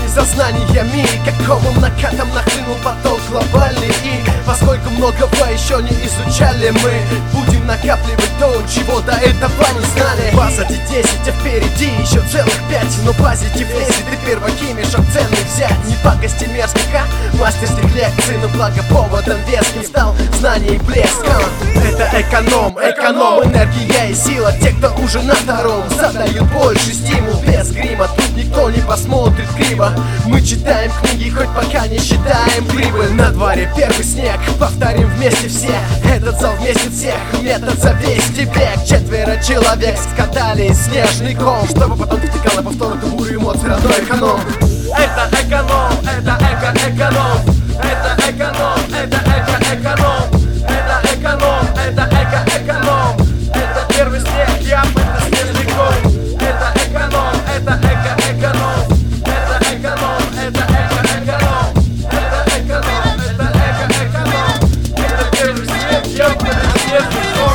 Погнали за знаниями, каковым накатом нахлынул поток глобальный. И поскольку многого еще не изучали, мы будем накапливать то, чего до этого не знали. Позади 10, а впереди еще целых 5. Но позитив лезет и первокимишек ценный взять. Не пакости мерзких, а мастерских лекций. Но благо поводом веским стал знание и блеск. Это эконом, энергия и сила. Те, кто уже на втором, задают больше стимул. Без грима тут никто не посмотрит криво. Мы читаем книги, хоть пока не считаем прибыль. На дворе первый снег, повторим вместе все. Этот зал вместе всех, метод завести бег. 4 человек скатали снежный ком, чтобы потом втекало по сторону бурю эмоций родной эконом. Это эконом, это эко-эконом. Это эконом, это эко-эконом. Это эконом, это эко-эконом. Это первый снег, я это снежный ком. Это эконом, это эко-эконом. Это эконом, это эко-эконом. Это эконом, это эко-эконом. Это первый снег, я это снежный ком.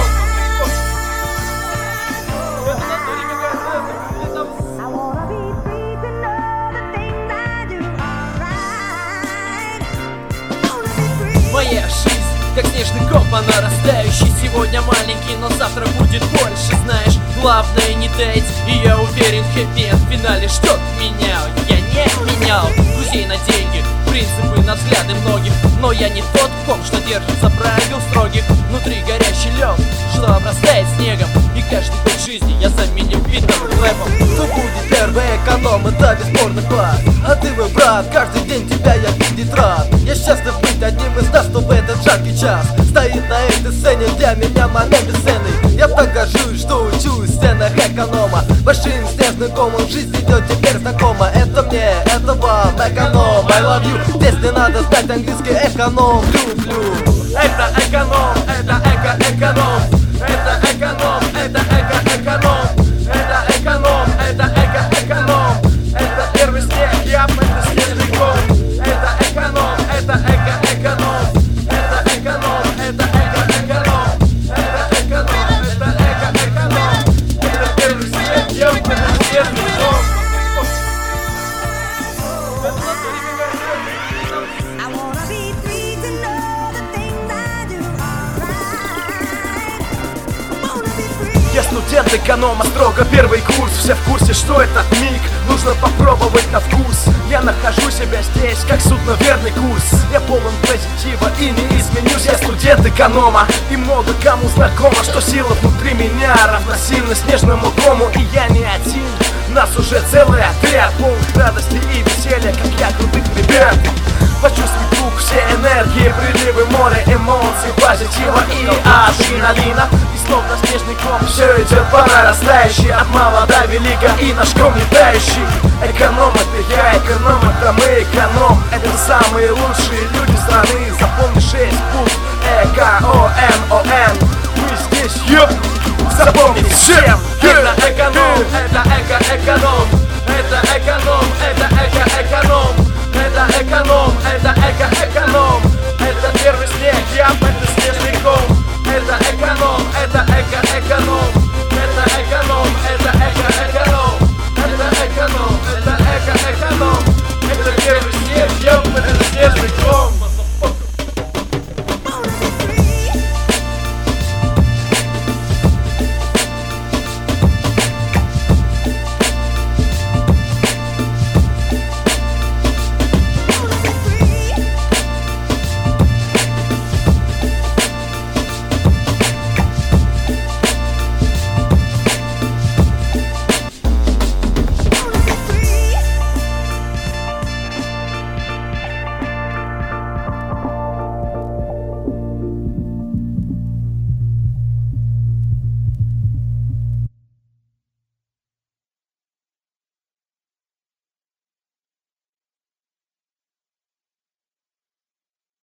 Моя жизнь, как снежный ком по нарастающей. Сегодня маленький, но завтра будет больше. Знаешь, главное не таять. И я уверен, хэппи-энд в финале что-то менял. Я не менял друзей на деньги, принципы на взгляды многих. Но я не тот ком, что держится правил строгих. Внутри горящий лед, что обрастает снегом. И каждый год жизни я заменил битым рэпом. Кто будет первый эконом, это бесспорный класс. А ты мой брат, каждый день тебя я видеть рад. Я счастлив быть одним из нас, кто в этот жаркий час стоит на этой сцене, для меня момент бесценный. Я так горжусь, что учусь в сценах эконома. Большим снежным комом жизнь идет теперь знакома. Это мне, это вам, эконом, I love you. Здесь не надо знать английский, эконом, люблю. Это эконом, это эко-эконом. Это эконом, это эко-эконом. Это эконом, это эко-эконом. Это первый снег, я это снежный ком. Это эконом, это эко-эконом. Это эконом, это эко-эконом. Это эконом, это эко-эконом. Это первый снег, я это снежный ком. Я студент эконома, строго первый курс. Все в курсе, что этот миг нужно попробовать на вкус. Я нахожу себя здесь, как судноверный курс. Я полон позитива и не изменюсь. Я студент эконома, и много кому знакомо, что сила внутри меня равносильна снежному кому. И я не один, нас уже целый отряд, полных радости и веселья, как я, крутых ребят. Почувствуй дух, все энергии, приливы моря, эмоций, позитива и адреналина. И словно снежный ком все идет по нарастающей, от мала до велика и наш ком летающий. Эконом это я, эконом это мы, эконом это самые лучшие люди страны. Запомни 6 букв, Эконом. Мы здесь, ёп, запомни всем. Это эконом, это эко-эконом. Это эконом, это эко-эконом. Это эконом, это эко-эконом. Это первый снег, я это снежный ком. Это эконом, это эко-эконом.